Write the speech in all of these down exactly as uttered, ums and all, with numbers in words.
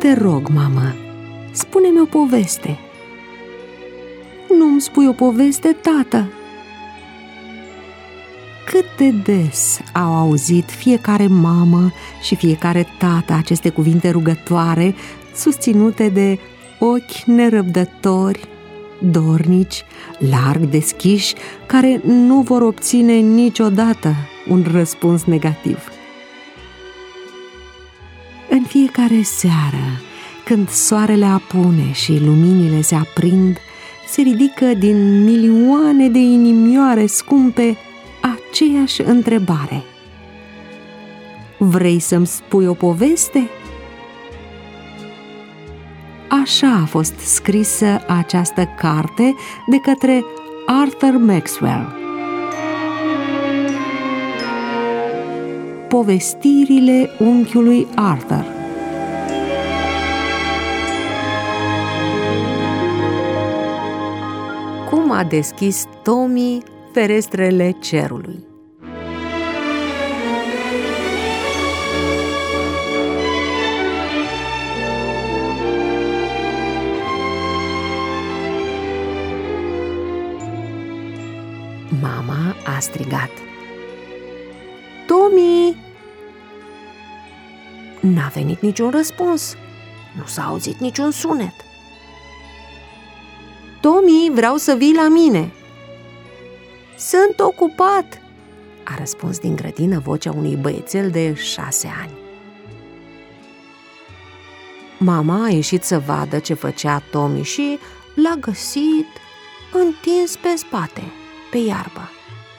Te rog, mamă, spune-mi o poveste. Nu-mi spui o poveste, tată? Cât de des au auzit fiecare mamă și fiecare tată aceste cuvinte rugătoare, susținute de ochi nerăbdători, dornici, larg deschiși, care nu vor obține niciodată un răspuns negativ. În fiecare seară, când soarele apune și luminile se aprind, se ridică din milioane de inimioare scumpe aceeași întrebare: vrei să-mi spui o poveste? Așa a fost scrisă această carte de către Arthur Maxwell. Povestirile unchiului Arthur. Cum a deschis Tommy ferestrele cerului. Mama a strigat: Tommy! N-a venit niciun răspuns, nu s-a auzit niciun sunet. Tommy, vreau să vii la mine. Sunt ocupat, a răspuns din grădină vocea unui băiețel de șase ani. Mama a ieșit să vadă ce făcea Tommy și l-a găsit întins pe spate, pe iarbă.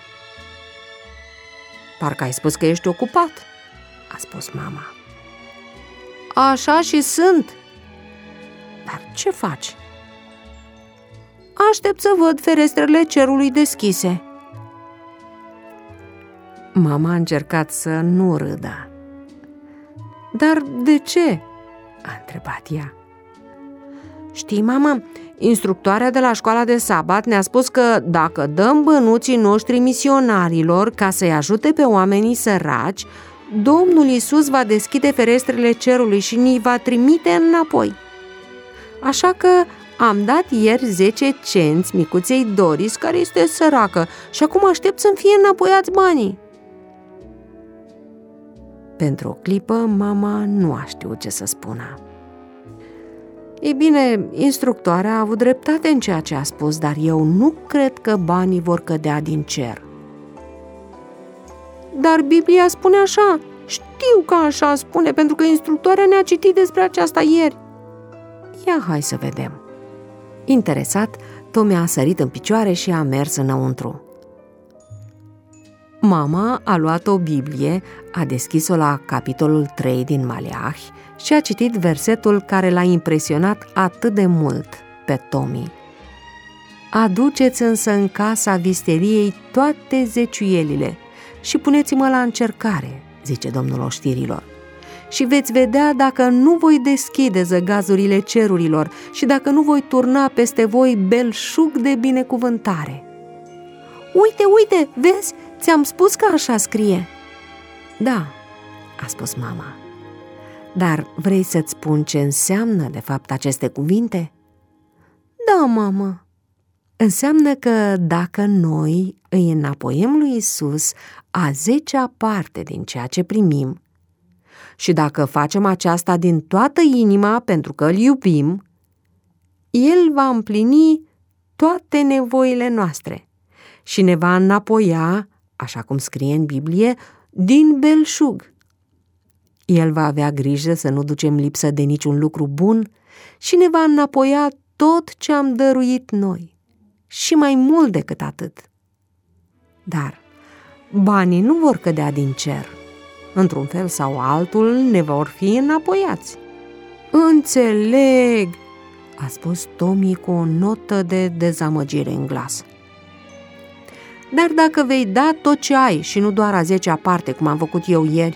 Parcă ai spus că ești ocupat, a spus mama. Așa și sunt. Dar ce faci? Aștept să văd ferestrele cerului deschise. Mama a încercat să nu râdă. Dar de ce? A întrebat ea. Știi, mamă, instructoarea de la școala de sabat ne-a spus că dacă dăm bănuții noștri misionarilor ca să-i ajute pe oamenii săraci, Domnul Iisus va deschide ferestrele cerului și ni va trimite înapoi. Așa că am dat ieri zece cenți micuței Doris, care este săracă, și acum aștept să-mi fie înapoiați banii. Pentru o clipă, mama nu a știut ce să spună. Ei bine, instructoarea a avut dreptate în ceea ce a spus, dar eu nu cred că banii vor cădea din cer. Dar Biblia spune așa. Știu că așa spune, pentru că instructoarea ne-a citit despre aceasta ieri. Ia hai să vedem. Interesat, Tommy a sărit în picioare și a mers înăuntru. Mama a luat o Biblie, a deschis-o la capitolul trei din Maleahi și a citit versetul care l-a impresionat atât de mult pe Tommy. Aduceți însă în casa visteriei toate zeciuielile și puneți-mă la încercare, zice Domnul oștirilor, și veți vedea dacă nu voi deschide zăgazurile cerurilor și dacă nu voi turna peste voi belșug de binecuvântare. Uite, uite, vezi, ți-am spus că așa scrie. Da, a spus mama. Dar vrei să-ți spun ce înseamnă de fapt aceste cuvinte? Da, mamă. Înseamnă că dacă noi îi înapoiem lui Iisus a zecea parte din ceea ce primim și dacă facem aceasta din toată inima pentru că îl iubim, El va împlini toate nevoile noastre și ne va înapoia, așa cum scrie în Biblie, din belșug. El va avea grijă să nu ducem lipsă de niciun lucru bun și ne va înapoia tot ce am dăruit noi și mai mult decât atât. Dar banii nu vor cădea din cer. Într-un fel sau altul ne vor fi înapoiați. Înțeleg, a spus Tommy cu o notă de dezamăgire în glas. Dar dacă vei da tot ce ai și nu doar a zecea parte, cum am făcut eu ieri,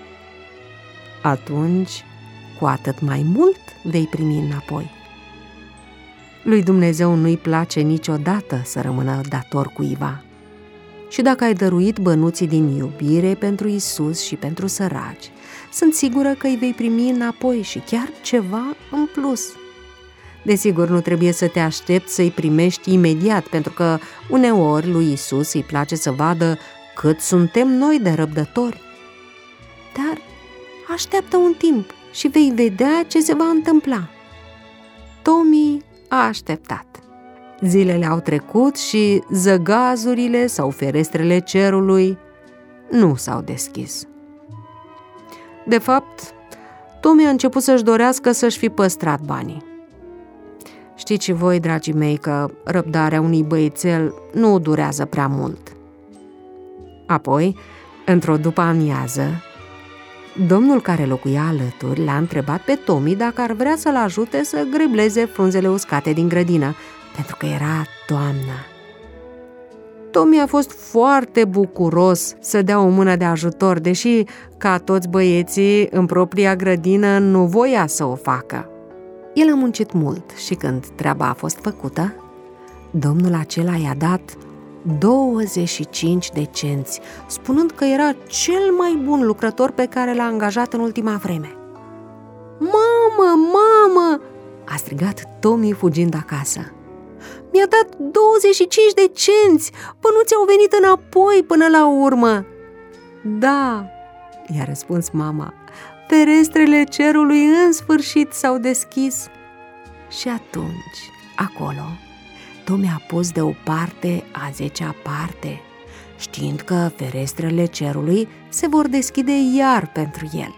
atunci cu atât mai mult vei primi înapoi. Lui Dumnezeu nu-i place niciodată să rămână dator cuiva. Și dacă ai dăruit bănuții din iubire pentru Iisus și pentru săraci, sunt sigură că îi vei primi înapoi și chiar ceva în plus. Desigur, nu trebuie să te aștepți să-i primești imediat, pentru că uneori lui Isus îi place să vadă cât suntem noi de răbdători. Dar așteaptă un timp și vei vedea ce se va întâmpla. Tommy a așteptat. Zilele au trecut și zăgazurile sau ferestrele cerului nu s-au deschis. De fapt, Tommy a început să-și dorească să-și fi păstrat banii. Știți și voi, dragii mei, că răbdarea unui băiețel nu durează prea mult. Apoi, într-o după-amiază, domnul care locuia alături l-a întrebat pe Tommy dacă ar vrea să-l ajute să grebleze frunzele uscate din grădină, pentru că era toamnă. Tommy a fost foarte bucuros să dea o mână de ajutor, deși, ca toți băieții, în propria grădină nu voia să o facă. El a muncit mult și când treaba a fost făcută, domnul acela i-a dat douăzeci și cinci de cenți, spunând că era cel mai bun lucrător pe care l-a angajat în ultima vreme. "Mamă, mamă!" a strigat Tommy fugind acasă. "Mi-a dat douăzeci și cinci de cenți, până nu ți-au venit înapoi până la urmă." "Da," i-a răspuns mama, "ferestrele cerului în sfârșit s-au deschis." Și atunci, acolo, Tommy a pus deoparte a zecea parte, știind că ferestrele cerului se vor deschide iar pentru el.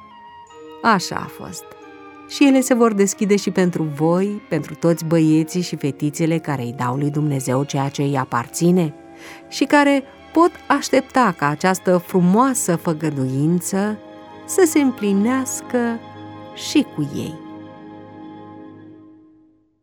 Așa a fost. Și ele se vor deschide și pentru voi, pentru toți băieții și fetițele care îi dau lui Dumnezeu ceea ce îi aparține și care pot aștepta ca această frumoasă făgăduință să se împlinească și cu ei.